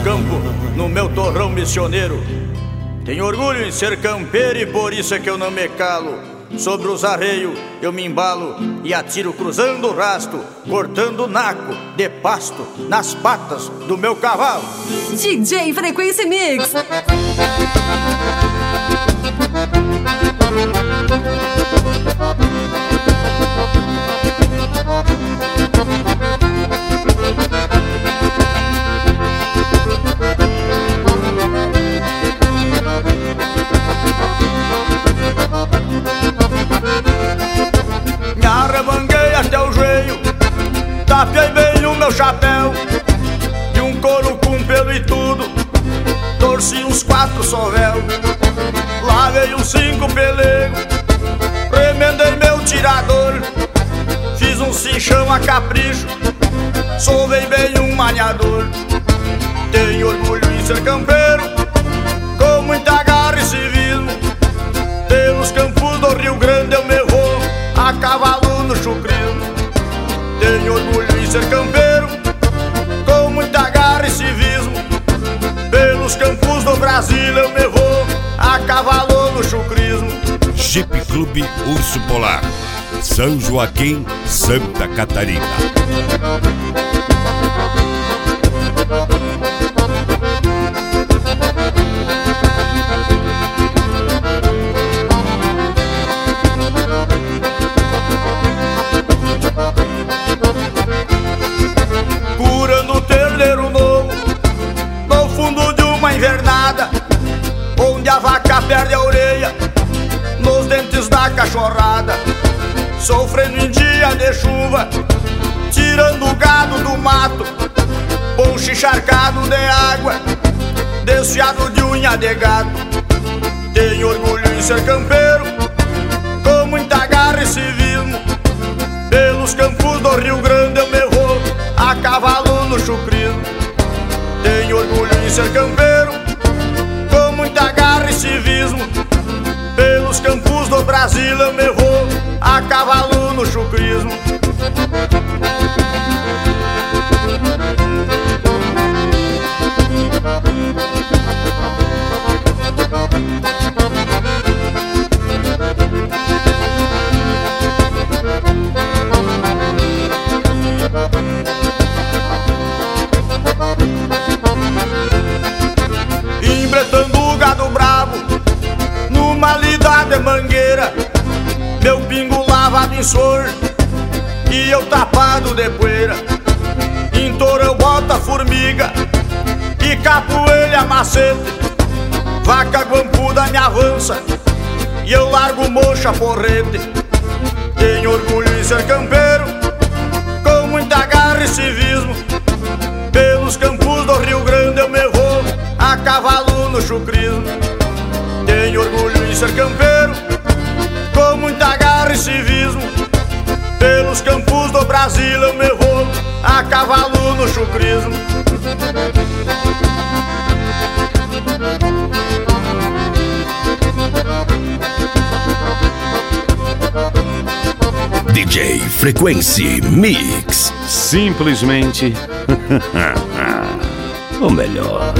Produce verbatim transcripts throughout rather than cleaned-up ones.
campo no meu torrão missioneiro. Tenho orgulho em ser campeiro e por isso é que eu não me calo. Sobre os arreios eu me embalo e atiro cruzando o rasto, cortando o naco de pasto nas patas do meu cavalo. D J Frequência Mix. Me arremanguei até o joelho, tapei bem o meu chapéu, de um couro com pelo e tudo, torci uns quatro sovel, lavei uns cinco pelegos, remendei meu tirador, fiz um cinchão a capricho, sovei bem um maniador. Tenho orgulho em ser campeiro, com muita garra e civismo, pelos campos do Rio Grande eu me vou a cavalo no chucrismo. Tenho orgulho em ser campeiro, com muita garra e civismo, pelos campos do Brasil eu me vou a cavalo no chucrismo. Jeep Clube Urso Polar, São Joaquim, Santa Catarina. Curando o terneiro novo no fundo de uma invernada, onde a vaca perde a orelha nos dentes da cachorrada, sofrendo em dia de chuva, tirando o gado do mato, poncho encharcado de água, desfiado de unha de gato. Tenho orgulho em ser campeiro, com muita garra e civismo, pelos campos do Rio Grande eu me vou a cavalo no chucrismo. Tenho orgulho em ser campeiro, com muita garra e civismo, pelos campos do Brasil eu me vou a cavalo no chucrismo. Embretando o gado bravo numa lida de mangueira, meu pingo lavado em sor e eu tapado de poeira. Em touro eu boto a formiga e capoeira macete, vaca guampuda me avança e eu largo mocha porrete. Tenho orgulho em ser campeiro, com muita garra e civismo, pelos campos do Rio Grande eu me vou a cavalo no chucrismo. Tenho orgulho em ser campeiro, com muita garra e civismo, pelos campos do Brasil eu me vou a cavalo no chucrismo. D J Frequência Mix. Simplesmente o melhor.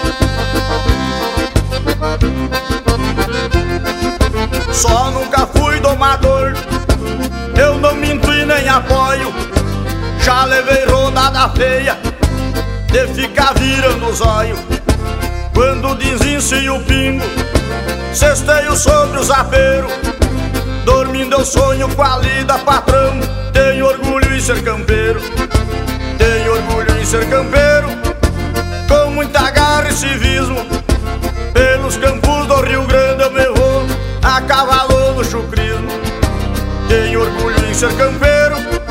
Só nunca fui domador, eu não minto e nem apoio. Já levei rodada feia de ficar virando os olhos. Quando desincio o pingo, cesteio sobre os aperos, dormindo eu sonho com a lida, patrão. Tenho orgulho em ser campeiro, tenho orgulho em ser campeiro, com muita garra e civismo, pelos campos do Rio Grande eu me vou a cavalo no chucrismo. Tenho orgulho em ser campeiro,